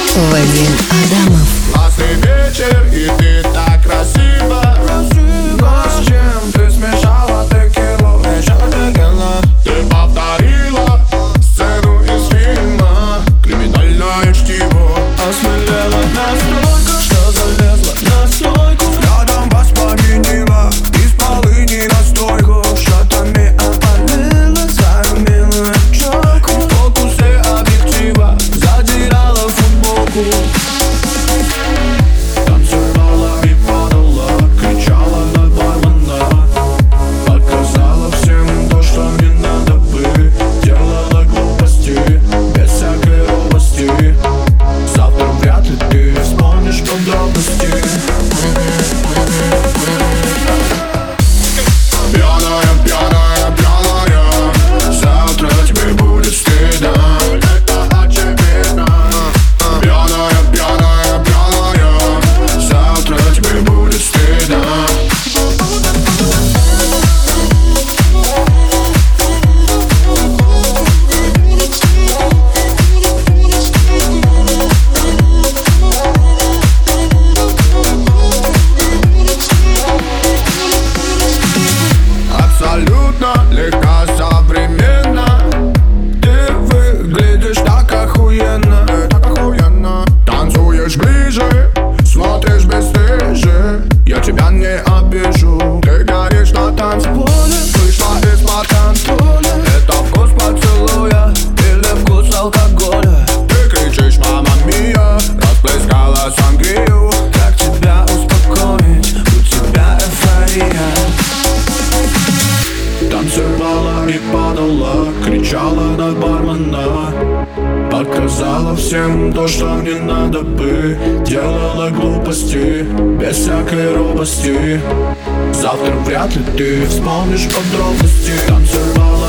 Вадим Адамов. Классный вечер, и ты так красиво. Но с чем ты смешала текилу? Ты повторила сцену из фильма «Криминальное чтиво». Осмелела настолько, что залезла на стойку. Взглядом воспламенила из полыни настойку. Шотами опалила свою милую щеку. В фокусе объектива задирала футболку. Танцевала и падала, кричала на бармена. Показала всем то, что не надо бы. Делала глупости, без всякой робости. Завтра вряд ли ты вспомнишь подробности. Пьяная, пьяная, пьяная. Завтра тебе будет стыдно. Это очевидно. Пьяная, пьяная, пьяная. Завтра тебе будет стыдно. Абсолютно легко, современно. Ты выглядишь так охуенно, Танцуешь ближе, смотришь бесстыже. Я тебя не обижу. Ты горишь на танцполе, вышла из-под контроля. Это вкус поцелуя или вкус алкоголя? Ты кричишь «Мамма мия», расплескала сангрию. Как тебя успокоить? У тебя эйфория. Танцевала и падала, кричала на бармена. Показала всем то, что не надо бы. Делала глупости, без всякой робости. Завтра вряд ли ты вспомнишь подробности. Танцевала